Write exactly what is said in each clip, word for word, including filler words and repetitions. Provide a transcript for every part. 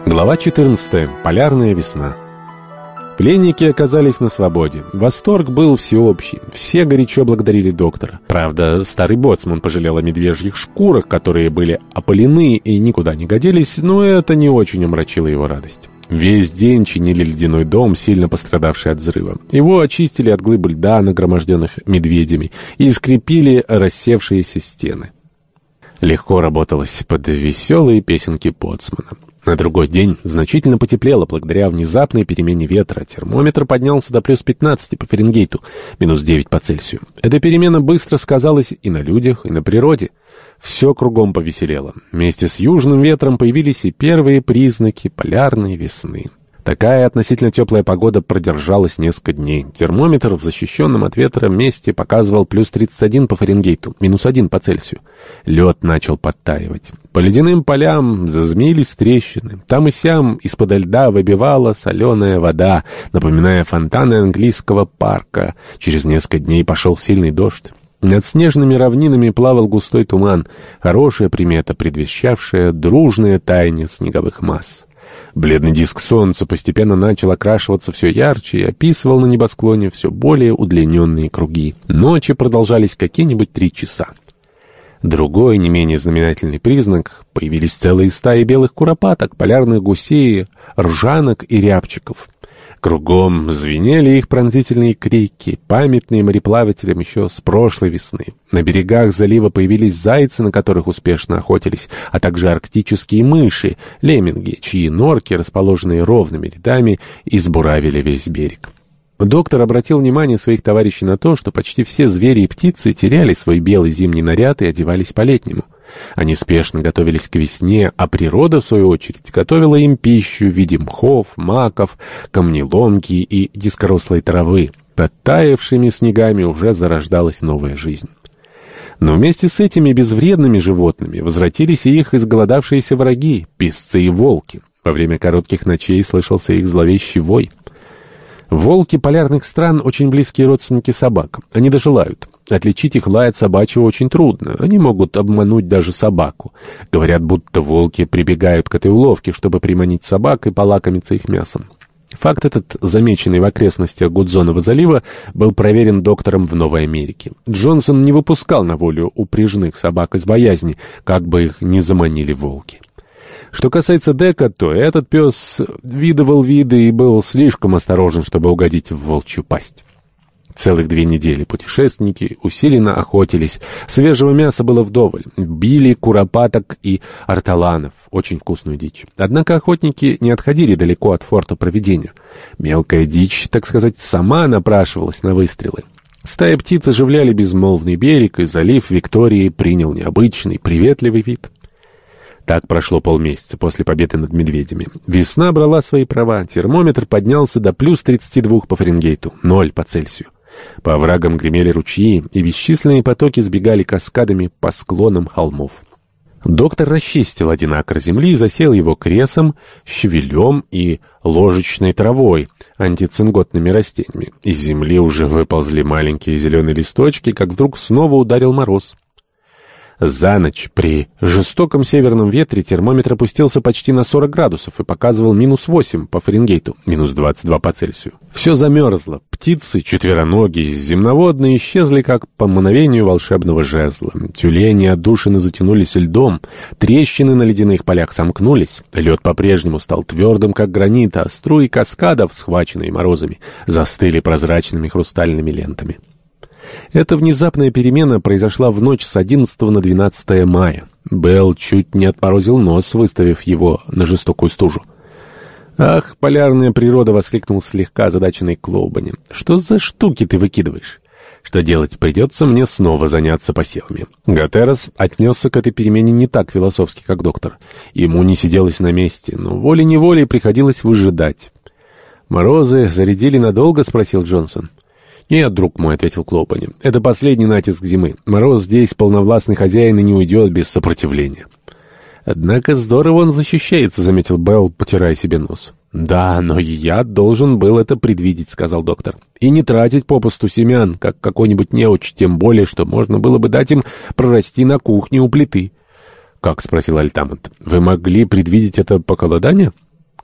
Глава четырнадцатая. Полярная весна. Пленники оказались на свободе. Восторг был всеобщий. Все горячо благодарили доктора. Правда, старый боцман пожалел о медвежьих шкурах, которые были опалены и никуда не годились, но это не очень омрачило его радость. Весь день чинили ледяной дом, сильно пострадавший от взрыва. Его очистили от глыб льда, нагроможденных медведями, и скрепили рассевшиеся стены. Легко работалось под веселые песенки боцмана. На другой день значительно потеплело благодаря внезапной перемене ветра. Термометр поднялся до плюс пятнадцати по Фаренгейту, минус девять по Цельсию. Эта перемена быстро сказалась и на людях, и на природе. Все кругом повеселело. Вместе с южным ветром появились и первые признаки полярной весны. Такая относительно теплая погода продержалась несколько дней. Термометр в защищенном от ветра месте показывал плюс тридцать один по Фаренгейту, минус один по Цельсию. Лед начал подтаивать. По ледяным полям зазмеились трещины. Там и сям из-под льда выбивала соленая вода, напоминая фонтаны английского парка. Через несколько дней пошел сильный дождь. Над снежными равнинами плавал густой туман, хорошая примета, предвещавшая дружное таяние снеговых масс. Бледный диск солнца постепенно начал окрашиваться все ярче и описывал на небосклоне все более удлиненные круги. Ночи продолжались какие-нибудь три часа. Другой, не менее знаменательный признак — появились целые стаи белых куропаток, полярных гусей, ржанок и рябчиков. Кругом звенели их пронзительные крики, памятные мореплавателям еще с прошлой весны. На берегах залива появились зайцы, на которых успешно охотились, а также арктические мыши, лемминги, чьи норки, расположенные ровными рядами, избуравили весь берег. Доктор обратил внимание своих товарищей на то, что почти все звери и птицы теряли свой белый зимний наряд и одевались по-летнему. Они спешно готовились к весне, а природа, в свою очередь, готовила им пищу в виде мхов, маков, камнеломки и дискорослой травы. Под таявшими снегами уже зарождалась новая жизнь. Но вместе с этими безвредными животными возвратились и их изголодавшиеся враги, песцы и волки. Во время коротких ночей слышался их зловещий вой. Волки полярных стран — очень близкие родственники собак. Они дожелают. Отличить их лай от собачьего очень трудно. Они могут обмануть даже собаку. Говорят, будто волки прибегают к этой уловке, чтобы приманить собак и полакомиться их мясом. Факт этот, замеченный в окрестностях Гудзонова залива, был проверен доктором в Новой Америке. Джонсон не выпускал на волю упряжных собак из боязни, как бы их не заманили волки. Что касается Дека, то этот пес видывал виды и был слишком осторожен, чтобы угодить в волчью пасть. Целых две недели путешественники усиленно охотились. Свежего мяса было вдоволь. Били куропаток и ортоланов, очень вкусную дичь. Однако охотники не отходили далеко от форта Провидения. Мелкая дичь, так сказать, сама напрашивалась на выстрелы. Стаи птиц оживляли безмолвный берег, и залив Виктории принял необычный, приветливый вид. Так прошло полмесяца после победы над медведями. Весна брала свои права. Термометр поднялся до плюс тридцати двух по Фаренгейту, ноль по Цельсию. По оврагам гремели ручьи, и бесчисленные потоки сбегали каскадами по склонам холмов. Доктор расчистил один акр земли и засеял его кресом, щавелем и ложечной травой, антицинготными растениями. Из земли уже выползли маленькие зеленые листочки, как вдруг снова ударил мороз. За ночь при жестоком северном ветре термометр опустился почти на сорок градусов и показывал минус восемь по Фаренгейту, минус двадцать два по Цельсию. Все замерзло. Птицы, четвероногие, земноводные исчезли, как по мгновению волшебного жезла. Тюлени отдушины затянулись льдом, трещины на ледяных полях сомкнулись. Лед по-прежнему стал твердым, как гранит, а струи каскадов, схваченные морозами, застыли прозрачными хрустальными лентами. Эта внезапная перемена произошла в ночь с одиннадцатого на двенадцатое мая. Белл чуть не отморозил нос, выставив его на жестокую стужу. «Ах, полярная природа!» — воскликнул слегка озадаченный Клоубани. «Что за штуки ты выкидываешь? Что делать? Придется мне снова заняться посевами». Гатерос отнесся к этой перемене не так философски, как доктор. Ему не сиделось на месте, но волей-неволей приходилось выжидать. «Морозы зарядили надолго?» — спросил Джонсон. «Нет, друг мой», — ответил Клоубани, — «это последний натиск зимы. Мороз здесь полновластный хозяин и не уйдет без сопротивления». «Однако здорово он защищается», — заметил Белл, потирая себе нос. «Да, но я должен был это предвидеть», — сказал доктор. «И не тратить попусту семян, как какой-нибудь неуч, тем более, что можно было бы дать им прорасти на кухне у плиты». «Как?» — спросил Альтамонт. «Вы могли предвидеть это похолодание?»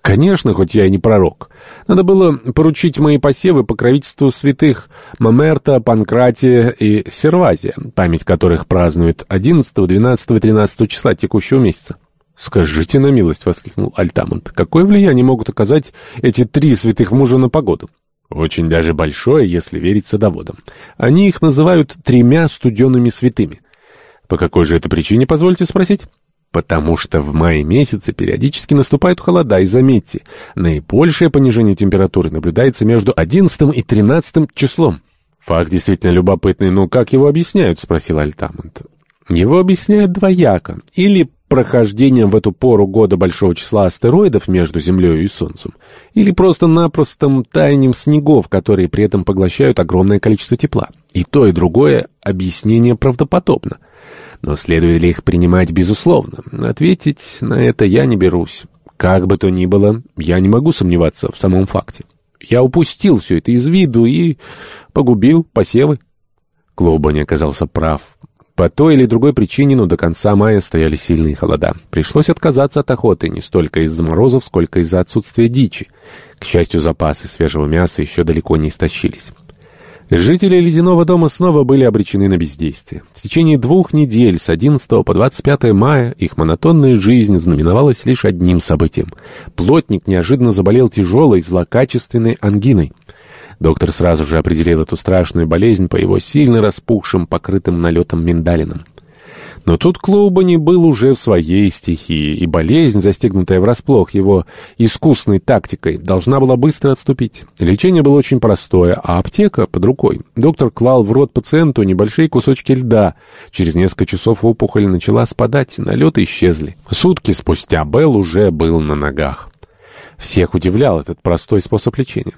Конечно, хоть я и не пророк. Надо было поручить мои посевы покровительству святых Мамерта, Панкратия и Серватия, память которых празднует одиннадцатого, двенадцатого и тринадцатого числа текущего месяца. «Скажите на милость», — воскликнул Альтамонт, — «какое влияние могут оказать эти три святых мужа на погоду?» «Очень даже большое, если верить садоводам. Они их называют тремя студенными святыми». «По какой же это причине, позвольте спросить?» «Потому что в мае месяце периодически наступают холода, и заметьте, наибольшее понижение температуры наблюдается между одиннадцатым и тринадцатым числом». «Факт действительно любопытный, но как его объясняют?» — спросил Альтамонт. «Его объясняют двояко. Или прохождением в эту пору года большого числа астероидов между Землей и Солнцем, или просто-напросто таянием снегов, которые при этом поглощают огромное количество тепла. И то, и другое объяснение правдоподобно. Но следует ли их принимать безусловно? Ответить на это я не берусь. Как бы то ни было, я не могу сомневаться в самом факте. Я упустил все это из виду и погубил посевы». Клоубони оказался прав. По той или другой причине, но до конца мая стояли сильные холода. Пришлось отказаться от охоты не столько из-за морозов, сколько из-за отсутствия дичи. К счастью, запасы свежего мяса еще далеко не истощились. Жители Ледяного дома снова были обречены на бездействие. В течение двух недель, с одиннадцатого по двадцать пятое мая, их монотонная жизнь знаменовалась лишь одним событием. Плотник неожиданно заболел тяжелой, злокачественной ангиной. Доктор сразу же определил эту страшную болезнь по его сильно распухшим, покрытым налетом миндалинам. Но тут Клоубони был уже в своей стихии, и болезнь, застигнутая врасплох его искусной тактикой, должна была быстро отступить. Лечение было очень простое, а аптека под рукой. Доктор клал в рот пациенту небольшие кусочки льда. Через несколько часов опухоль начала спадать, налеты исчезли. Сутки спустя Белл уже был на ногах. Всех удивлял этот простой способ лечения.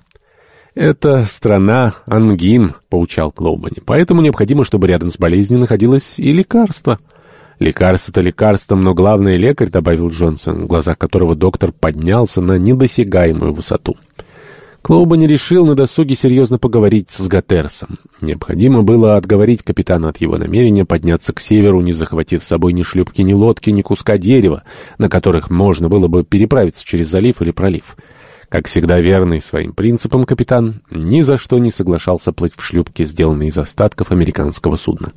«Это страна ангин», — поучал Клоубони, «поэтому необходимо, чтобы рядом с болезнью находилось и лекарство». «Лекарство-то лекарством, но главное лекарь», — добавил Джонсон, в глазах которого доктор поднялся на недосягаемую высоту. Клоубони решил на досуге серьезно поговорить с Гатерсом. Необходимо было отговорить капитана от его намерения подняться к северу, не захватив с собой ни шлюпки, ни лодки, ни куска дерева, на которых можно было бы переправиться через залив или пролив. Как всегда верный своим принципам капитан ни за что не соглашался плыть в шлюпке, сделанной из остатков американского судна.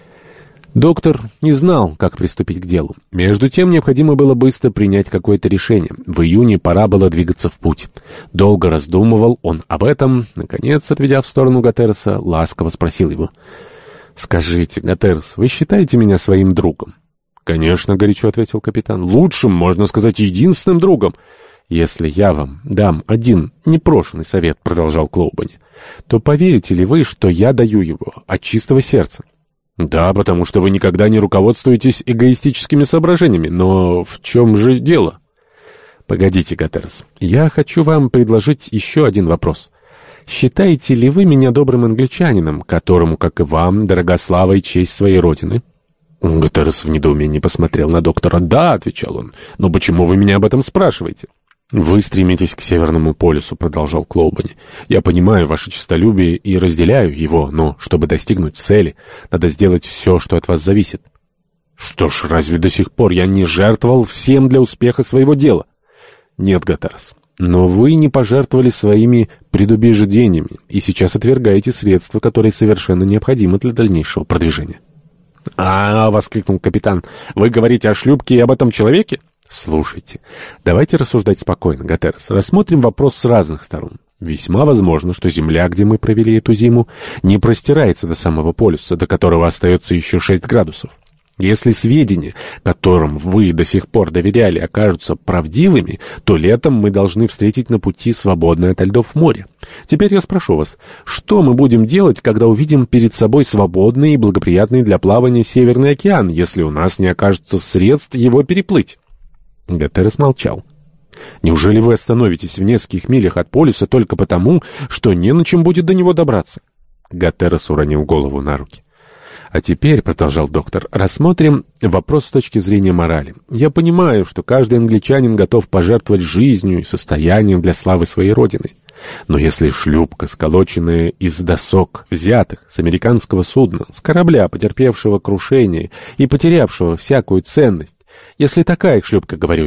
Доктор не знал, как приступить к делу. Между тем необходимо было быстро принять какое-то решение. В июне пора было двигаться в путь. Долго раздумывал он об этом. Наконец, отведя в сторону Гатерса, ласково спросил его: «Скажите, Гатерс, вы считаете меня своим другом?» «Конечно», — горячо ответил капитан. «Лучшим, можно сказать, единственным другом». «Если я вам дам один непрошенный совет», — продолжал Клоубони, «то поверите ли вы, что я даю его от чистого сердца?» «Да, потому что вы никогда не руководствуетесь эгоистическими соображениями. Но в чем же дело?» «Погодите, Гатерс, я хочу вам предложить еще один вопрос. Считаете ли вы меня добрым англичанином, которому, как и вам, дорога слава и честь своей родины?» Гатерс в недоумении посмотрел на доктора. «Да», — отвечал он, — «но почему вы меня об этом спрашиваете?» «Вы стремитесь к Северному полюсу», — продолжал Клоубони. «Я понимаю ваше честолюбие и разделяю его, но, чтобы достигнуть цели, надо сделать все, что от вас зависит». «Что ж, разве до сих пор я не жертвовал всем для успеха своего дела?» «Нет, Гатерс, но вы не пожертвовали своими предубеждениями и сейчас отвергаете средства, которые совершенно необходимы для дальнейшего продвижения». «А, — воскликнул капитан, — вы говорите о шлюпке и об этом человеке?» «Слушайте, давайте рассуждать спокойно, Гатерс. Рассмотрим вопрос с разных сторон. Весьма возможно, что Земля, где мы провели эту зиму, не простирается до самого полюса, до которого остается еще шесть градусов. Если сведения, которым вы до сих пор доверяли, окажутся правдивыми, то летом мы должны встретить на пути свободное ото льдов море. Теперь я спрошу вас, что мы будем делать, когда увидим перед собой свободный и благоприятный для плавания Северный океан, если у нас не окажется средств его переплыть?» Гатерс молчал. «Неужели вы остановитесь в нескольких милях от полюса только потому, что не на чем будет до него добраться?» Гатерс уронил голову на руки. «А теперь, — продолжал доктор, — рассмотрим вопрос с точки зрения морали. Я понимаю, что каждый англичанин готов пожертвовать жизнью и состоянием для славы своей родины. Но если шлюпка, сколоченная из досок, взятых с американского судна, с корабля, потерпевшего крушение и потерявшего всякую ценность, если такая шлюпка, говорю я,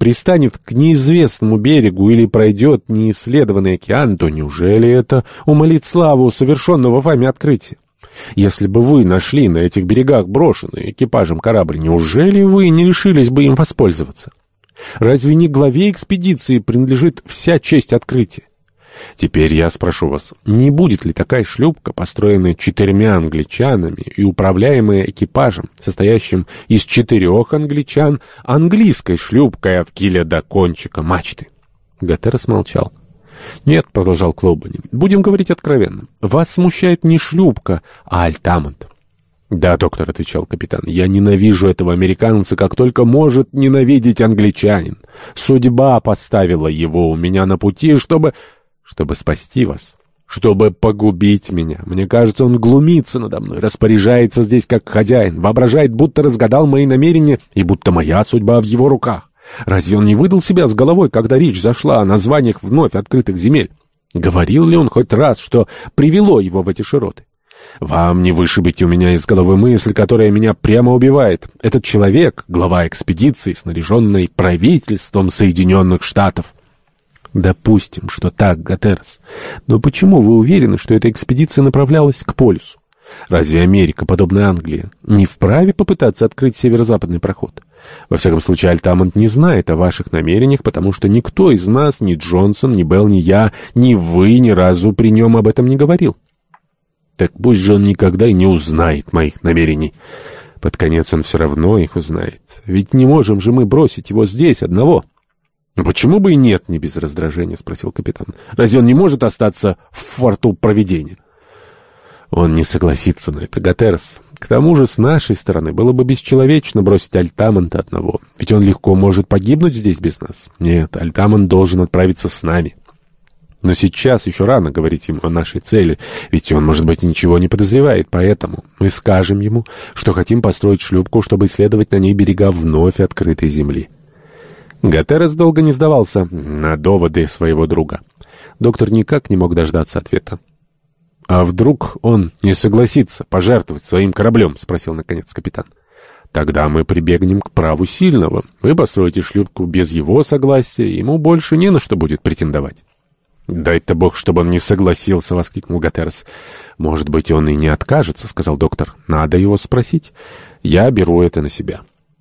пристанет к неизвестному берегу или пройдет неисследованный океан, то неужели это умалит славу совершенного вами открытия? Если бы вы нашли на этих берегах брошенный экипажем корабль, неужели вы не решились бы им воспользоваться? Разве не главе экспедиции принадлежит вся честь открытия? Теперь я спрошу вас, не будет ли такая шлюпка, построенная четырьмя англичанами и управляемая экипажем, состоящим из четырех англичан, английской шлюпкой от киля до кончика мачты? Гатерос молчал. «Нет», — продолжал Клоубани, — «будем говорить откровенно. Вас смущает не шлюпка, а Альтамонт». «Да, доктор», — отвечал капитан, — «я ненавижу этого американца, как только может ненавидеть англичанин. Судьба поставила его у меня на пути, чтобы... чтобы спасти вас, чтобы погубить меня. Мне кажется, он глумится надо мной, распоряжается здесь как хозяин, воображает, будто разгадал мои намерения и будто моя судьба в его руках. Разве он не выдал себя с головой, когда речь зашла о названиях вновь открытых земель? Говорил ли он хоть раз, что привело его в эти широты? Вам не вышибить у меня из головы мысль, которая меня прямо убивает. Этот человек — глава экспедиции, снаряженной правительством Соединенных Штатов». «Допустим, что так, Гатерос. Но почему вы уверены, что эта экспедиция направлялась к полюсу? Разве Америка, подобно Англии, не вправе попытаться открыть северо-западный проход? Во всяком случае, Альтамонт не знает о ваших намерениях, потому что никто из нас, ни Джонсон, ни Белл, ни я, ни вы ни разу при нем об этом не говорил». «Так пусть же он никогда и не узнает моих намерений. Под конец он все равно их узнает. Ведь не можем же мы бросить его здесь одного». «Почему бы и нет?» — не без раздражения спросил капитан. «Разве он не может остаться в форту провидения?» «Он не согласится на это, Гатерос. К тому же с нашей стороны было бы бесчеловечно бросить Альтамонта одного, ведь он легко может погибнуть здесь без нас. Нет, Альтамонт должен отправиться с нами. Но сейчас еще рано говорить ему о нашей цели, ведь он, может быть, ничего не подозревает, поэтому мы скажем ему, что хотим построить шлюпку, чтобы исследовать на ней берега вновь открытой земли». Гатерос долго не сдавался на доводы своего друга. Доктор никак не мог дождаться ответа. «А вдруг он не согласится пожертвовать своим кораблем?» — спросил наконец капитан. «Тогда мы прибегнем к праву сильного. Вы построите шлюпку без его согласия, ему больше не на что будет претендовать». «Дай-то бог, чтобы он не согласился!» — воскликнул Гатерос. «Может быть, он и не откажется», — сказал доктор. «Надо его спросить. Я беру это на себя».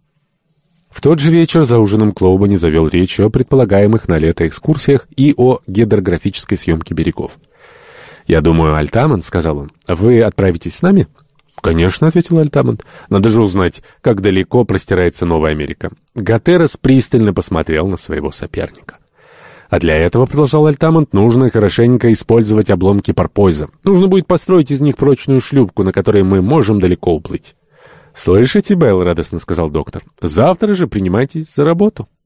В тот же вечер за ужином Клоубани завел речь о предполагаемых на лето экскурсиях и о гидрографической съемке берегов. «Я думаю, Альтамонт, — сказал он, — вы отправитесь с нами?» «Конечно, — ответил Альтамонт. — Надо же узнать, как далеко простирается Новая Америка». Гатерос пристально посмотрел на своего соперника. «А для этого, — продолжал Альтамонт, — нужно хорошенько использовать обломки порпоза. Нужно будет построить из них прочную шлюпку, на которой мы можем далеко уплыть». «Слышите, Белл, — радостно сказал доктор, — завтра же принимайтесь за работу».